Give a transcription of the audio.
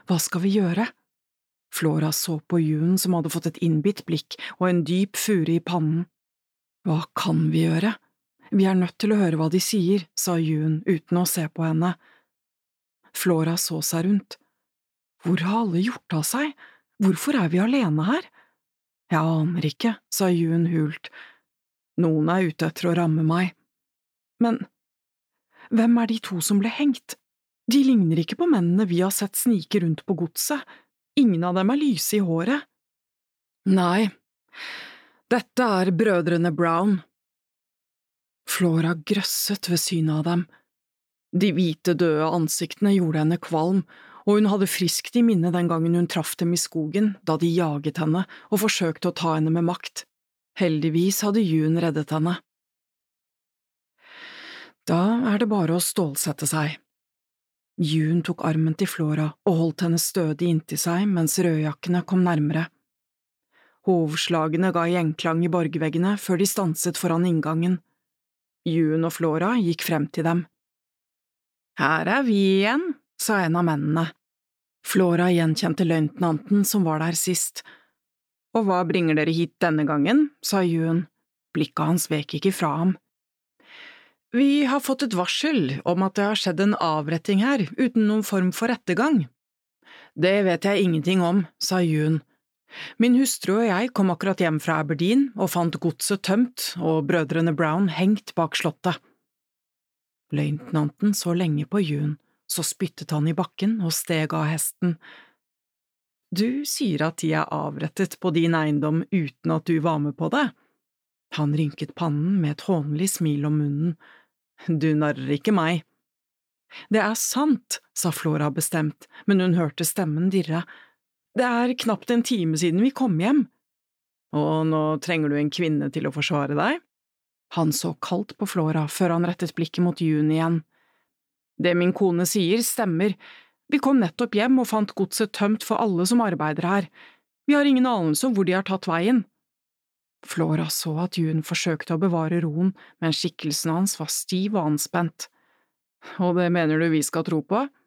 Hva skal vi gjøre? Flora så på June som hadde fått et innbitt blikk og en dyp fure i pannen. Hva kan vi gjøre? Vi er nødt til å høre hva de sier, sa June uten å se på henne. Flora så seg rundt. Hvor har alle gjort av seg? Hvorfor er vi alene her? Jeg aner ikke, sa June hult. Noen er ute etter å ramme meg. Men hvem er de to som ble hengt? De ligner ikke på mennene vi har sett snike rundt på godset. Ingen av dem er lyse i håret. Nei, dette er brødrene Brown. Flora grøsset ved synet av dem. De hvite døde ansiktene gjorde henne kvalm, og hun hadde friskt i minne den gangen hun traff dem i skogen, da de jaget henne og forsøkte å ta henne med makt. Heldigvis hadde June reddet henne. Da er det bare å stålsette seg. June tok armen til Flora og holdt henne stødig inntil seg mens rødjakkene kom nærmere. Hovslagene ga gjenklang i borgveggene før de stanset foran inngangen. June og Flora gikk frem til dem. Her er vi igjen, sa en av mennene. Flora gjenkjente løytnanten som var der sist. Og hva bringer dere hit denne gangen, sa June. Blikket hans vek ikke fra ham. Vi har fått et varsel om at det har skjedd en avretting her uten noen form for rettergang. Det vet jeg ingenting om, sa June. Min hustru og jeg kom akkurat hjem fra Aberdeen og fant godset tømt og brødrene Brown hengt bak slottet. Løytnanten så lenge på June, så spyttet han i bakken og steg av hesten. Du sier at de er avrettet på din eiendom uten at du var med på det? Han rynket pannen med et hånlig smil om munnen. Du narrer ikke meg. Det er sant, sa Flora bestemt, men hun hørte stemmen dirre. Det er knapt en time siden vi kom hjem. Og nå trenger du en kvinne til å forsvare deg? Han så kaldt på Flora før han rettet blikket mot June igjen. Det min kone sier stemmer. Vi kom nettopp hjem og fant godset tømt for alle som arbeider her. Vi har ingen anelse om hvor de har tatt veien. Flora så at June forsøkte å bevare roen, men skikkelsen hans var stiv og anspent. Og det mener du vi skal tro på?